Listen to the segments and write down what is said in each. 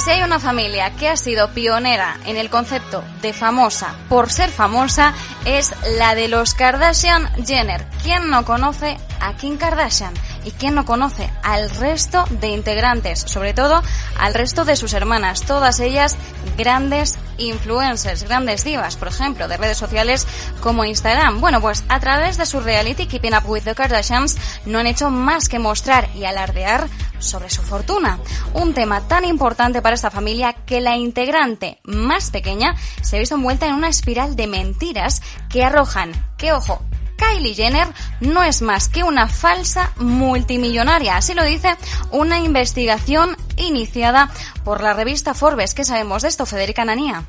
Pues si hay una familia que ha sido pionera en el concepto de famosa por ser famosa, es la de los Kardashian-Jenner. ¿Quién no conoce a Kim Kardashian? ¿Y quién no conoce al resto de integrantes? Sobre todo al resto de sus hermanas, todas ellas grandes influencers, grandes divas, por ejemplo, de redes sociales como Instagram. Bueno, pues a través de su reality Keeping Up with the Kardashians no han hecho más que mostrar y alardear sobre su fortuna. Un tema tan importante para esta familia que la integrante más pequeña se ha visto envuelta en una espiral de mentiras que arrojan que, ojo, Kylie Jenner no es más que una falsa multimillonaria. Así lo dice una investigación iniciada por la revista Forbes. ¿Qué sabemos de esto, Federica Nanía?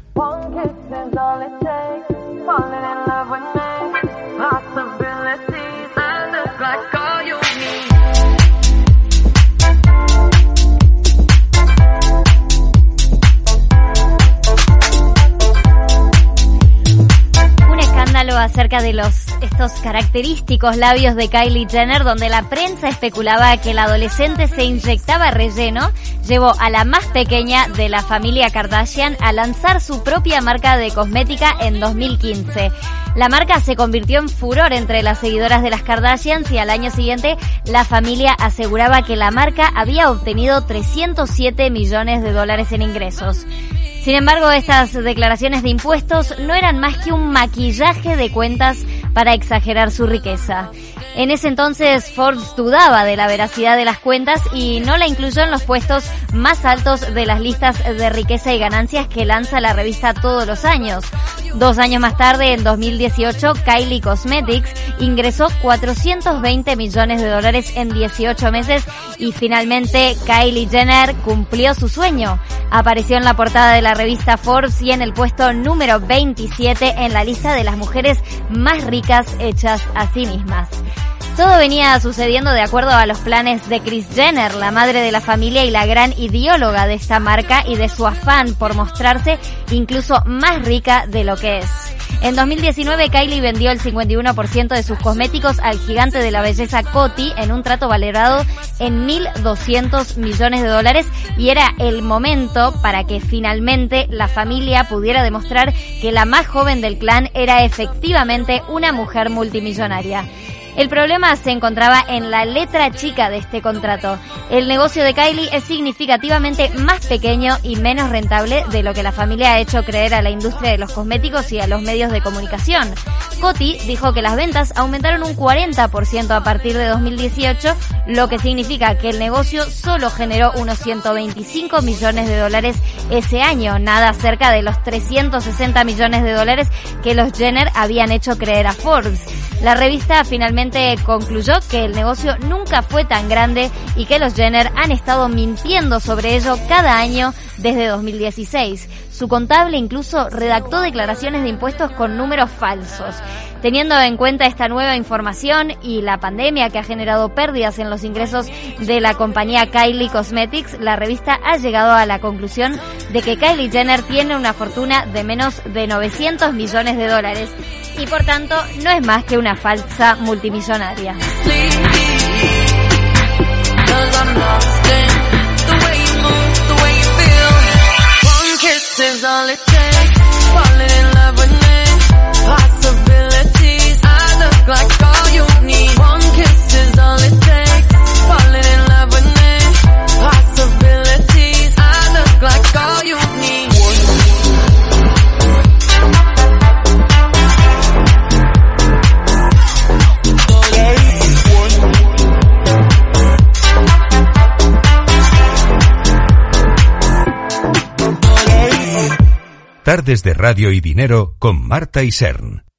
Acerca de estos característicos labios de Kylie Jenner, donde la prensa especulaba que el adolescente se inyectaba relleno, llevó a la más pequeña de la familia Kardashian a lanzar su propia marca de cosmética en 2015. La marca se convirtió en furor entre las seguidoras de las Kardashians y al año siguiente la familia aseguraba que la marca había obtenido $307 millones en ingresos. Sin embargo, estas declaraciones de impuestos no eran más que un maquillaje de cuentas para exagerar su riqueza. En ese entonces, Forbes dudaba de la veracidad de las cuentas y no la incluyó en los puestos más altos de las listas de riqueza y ganancias que lanza la revista todos los años. 2 años más tarde, en 2018, Kylie Cosmetics ingresó $420 millones en 18 meses y finalmente Kylie Jenner cumplió su sueño. Apareció en la portada de la revista Forbes y en el puesto número 27 en la lista de las mujeres más ricas hechas a sí mismas. Todo venía sucediendo de acuerdo a los planes de Kris Jenner, la madre de la familia y la gran ideóloga de esta marca y de su afán por mostrarse incluso más rica de lo que es. En 2019, Kylie vendió el 51% de sus cosméticos al gigante de la belleza Coty en un trato valorado en $1.200 millones y era el momento para que finalmente la familia pudiera demostrar que la más joven del clan era efectivamente una mujer multimillonaria. El problema se encontraba en la letra chica de este contrato. El negocio de Kylie es significativamente más pequeño y menos rentable de lo que la familia ha hecho creer a la industria de los cosméticos y a los medios de comunicación. Coty dijo que las ventas aumentaron un 40% a partir de 2018, lo que significa que el negocio solo generó unos $125 millones ese año, nada cerca de los $360 millones que los Jenner habían hecho creer a Forbes. La revista finalmente concluyó que el negocio nunca fue tan grande y que los Jenner han estado mintiendo sobre ello cada año desde 2016. Su contable incluso redactó declaraciones de impuestos con números falsos. Teniendo en cuenta esta nueva información y la pandemia que ha generado pérdidas en los ingresos de la compañía Kylie Cosmetics, la revista ha llegado a la conclusión de que Kylie Jenner tiene una fortuna de menos de $900 millones y por tanto no es más que una falsa multimillonaria. Tardes de Radio y Dinero con Marta Isern.